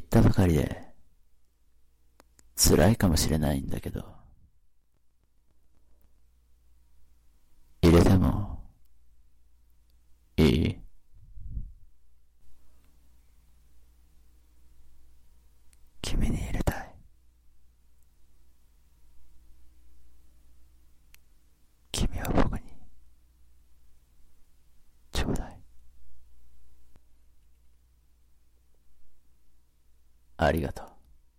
ったばかりで辛いかもしれないんだけど、入れてもいい？君に入れたい。君は僕にちょうだい。ありがとう。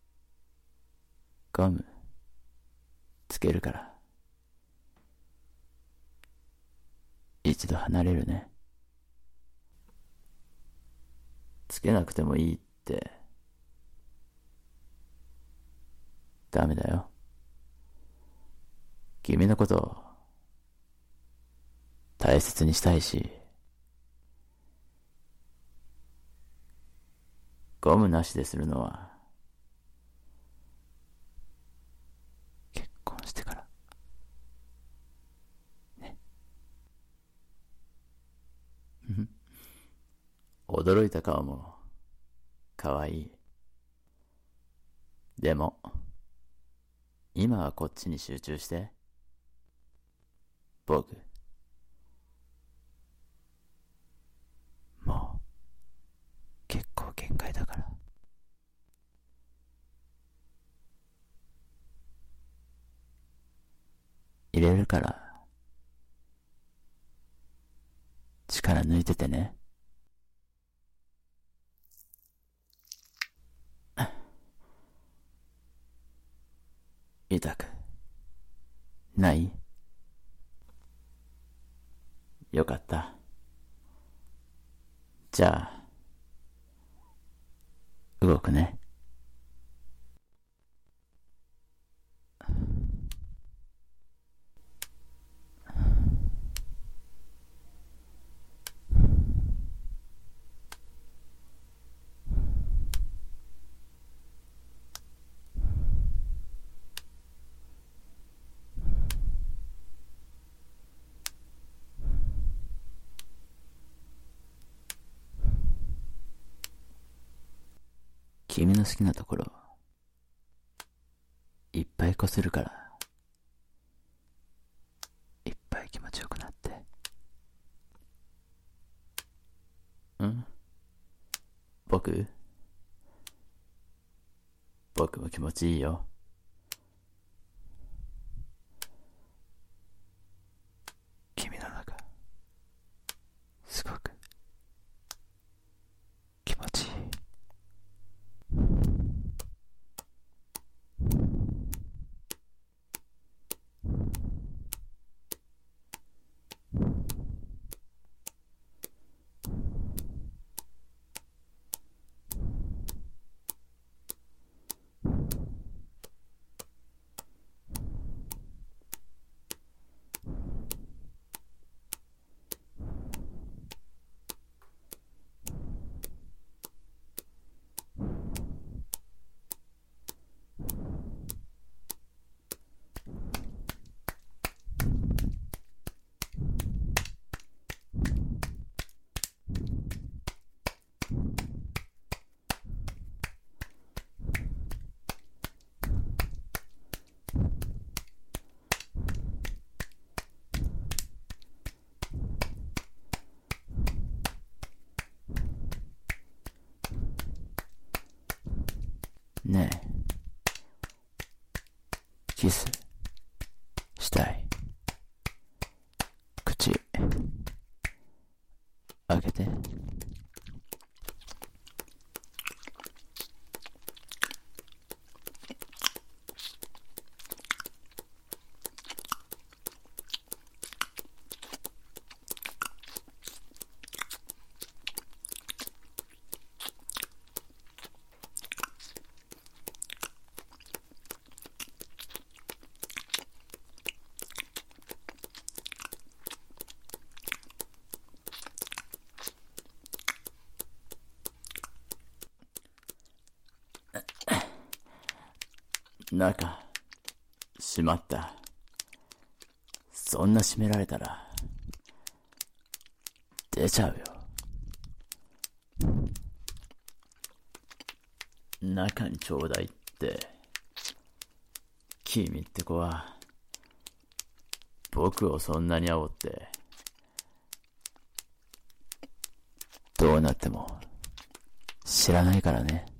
ゴムつけるから一度離れるね。つけなくてもいいってダメだよ。君のことを大切にしたいし、ゴムなしでするのは結婚してからね。驚いた顔もかわいい。でも今はこっちに集中して。僕もう結構限界だから。入れるから力抜いててね。痛くない？よかった。じゃあ動くね。君の好きなところいっぱいこするから、いっぱい気持ちよくなって。僕も気持ちいいよ。君の中すごく気持ちいい。ねえ、キスしたい？口開けて。中閉まった。そんな閉められたら出ちゃうよ。 中にちょうだいって。君って子は、僕をそんなに煽って、どうなっても知らないからね。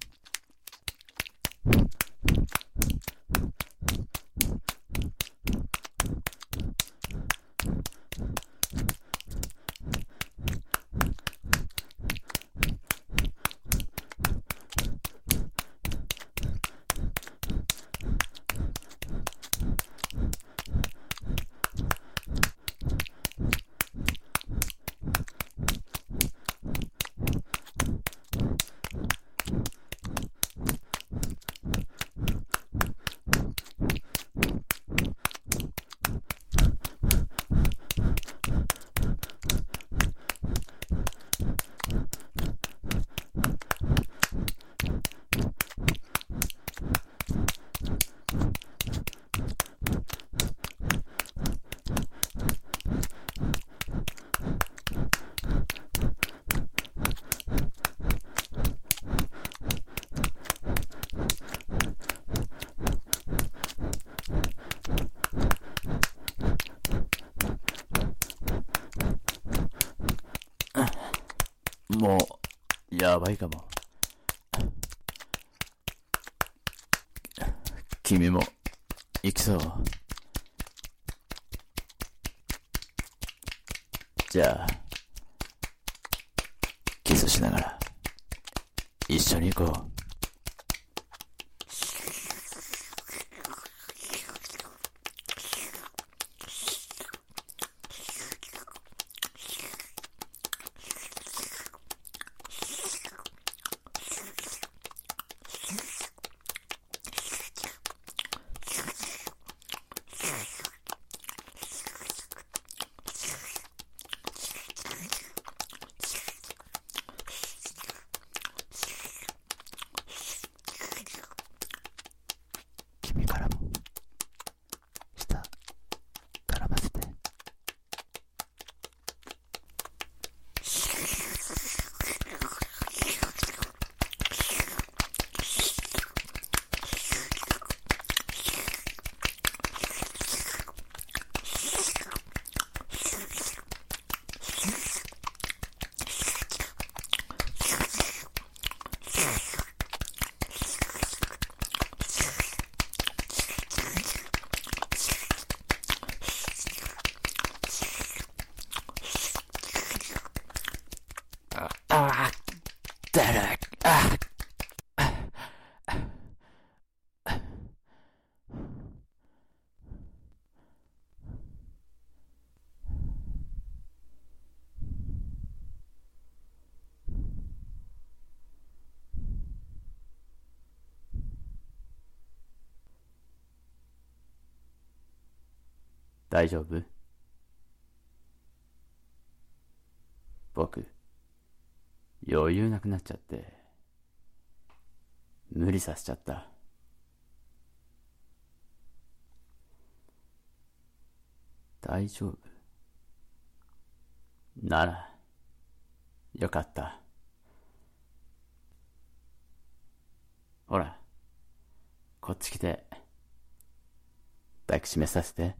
もう、やばいかも。君も、行くぞ。じゃあ、キスしながら、一緒に行こう。君からも舌絡ませて。ああ、だら、あ大丈夫？僕、余裕なくなっちゃって、無理させちゃった。大丈夫？なら、よかった。ほら、こっち来て、抱きしめさせて。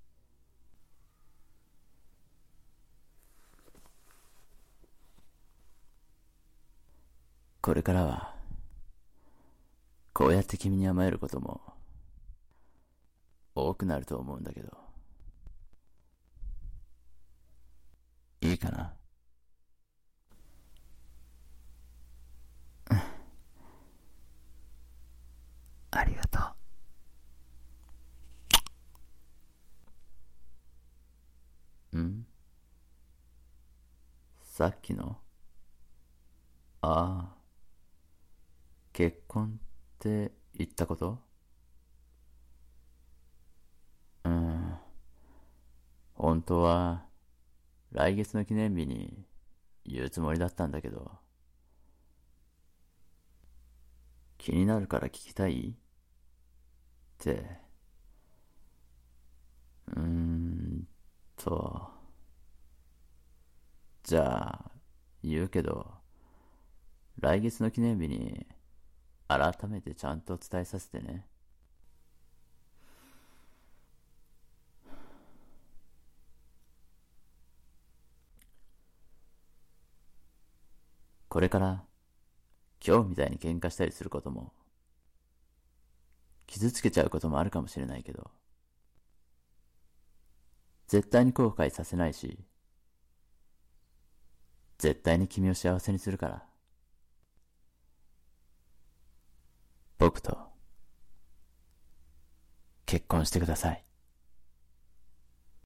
これからは、こうやって君に甘えることも、多くなると思うんだけど、いいかな？ありがとう。さっきの？ああ、結婚って言ったこと？本当は、来月の記念日に言うつもりだったんだけど、気になるから聞きたいって、うーんと、じゃあ、言うけど、来月の記念日に改めてちゃんと伝えさせてね。これから今日みたいに喧嘩したりすることも、傷つけちゃうこともあるかもしれないけど、絶対に後悔させないし、絶対に君を幸せにするから、僕と結婚してください。